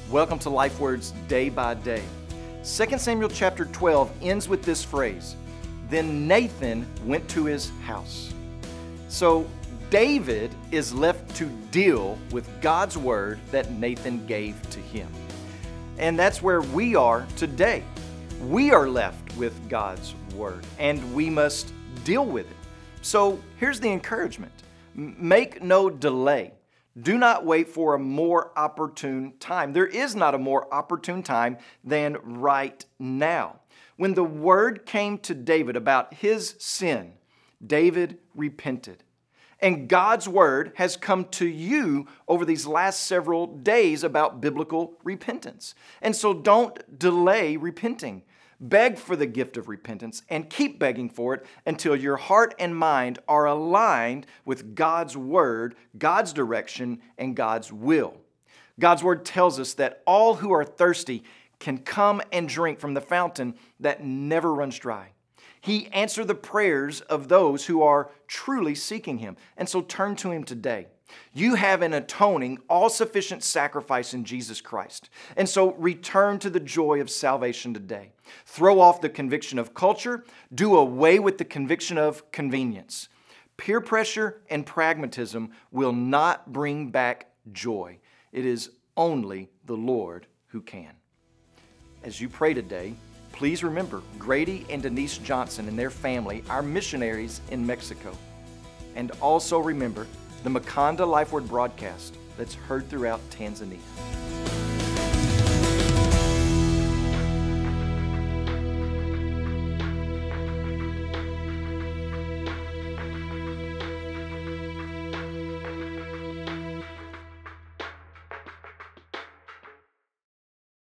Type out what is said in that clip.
Welcome to Life Words Day by Day. 2 Samuel chapter 12 ends with this phrase, "Then Nathan went to his house." So David is left to deal with God's word that Nathan gave to him. And that's where we are today. We are left with God's word, and we must deal with it. So here's the encouragement. Make no delay. Do not wait for a more opportune time. There is not a more opportune time than right now. When the word came to David about his sin, David repented. And God's word has come to you over these last several days about biblical repentance. And so don't delay repenting. Beg for the gift of repentance and keep begging for it until your heart and mind are aligned with God's word, God's direction, and God's will. God's word tells us that all who are thirsty can come and drink from the fountain that never runs dry. He answered the prayers of those who are truly seeking Him. And so turn to Him today. You have an atoning, all-sufficient sacrifice in Jesus Christ. And so return to the joy of salvation today. Throw off the conviction of culture. Do away with the conviction of convenience. Peer pressure and pragmatism will not bring back joy. It is only the Lord who can. As you pray today, please remember Grady and Denise Johnson and their family, our missionaries in Mexico. And also remember the Makanda Life Word broadcast that's heard throughout Tanzania.